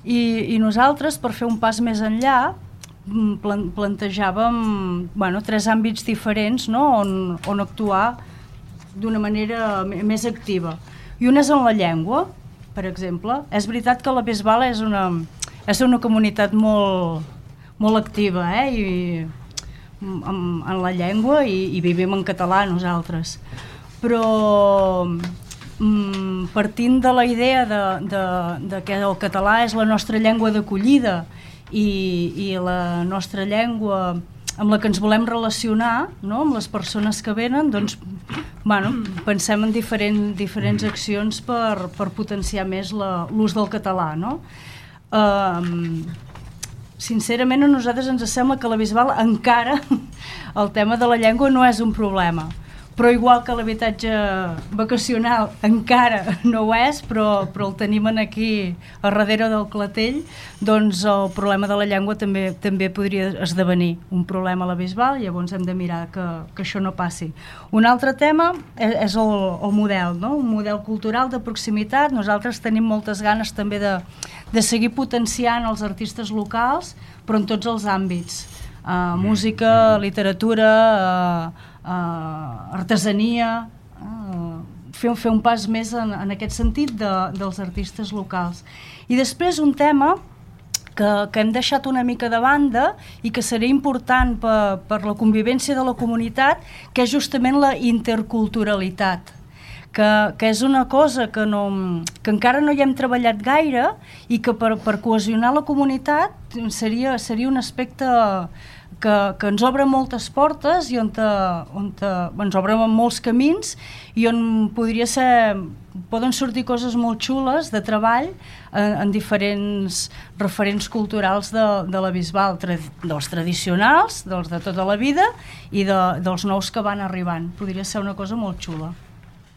I nosaltres, per fer un pas més enllà, plantejàvem 3 àmbits diferents, no? on actuar d'una manera més activa. I un és en la llengua, per exemple. És veritat que la Bisbal és una comunitat molt activa, i en la llengua, i vivim en català nosaltres. Però partint de la idea de que el català és la nostra llengua d'acollida i la nostra llengua amb la que ens volem relacionar, no? Amb les persones que venen, doncs pensem en diferents accions per potenciar més l'ús del català, no? Sincerament, a nosaltres ens sembla que a la Bisbal encara el tema de la llengua no és un problema, però igual que l'habitatge vacacional encara no ho és, però el tenim aquí a darrere del clatell, doncs el problema de la llengua també podria esdevenir un problema a la Bisbal, i llavors hem de mirar que això no passi. Un altre tema és el model, no? Un model cultural de proximitat. Nosaltres tenim moltes ganes també de seguir potenciant els artistes locals, però en tots els àmbits. Música, literatura, artesania, fer un pas més en aquest sentit dels artistes locals. I després un tema que hem deixat una mica de banda i que seria important per la convivència de la comunitat, que és justament la interculturalitat, que és una cosa que encara no hi hem treballat gaire i que per cohesionar la comunitat seria un aspecte que ens obre moltes portes i on ens obren molts camins, i on poden sortir coses molt xules de treball en diferents referents culturals de la Bisbal, dels tradicionals, dels de tota la vida, i dels nous que van arribant. Podria ser una cosa molt xula.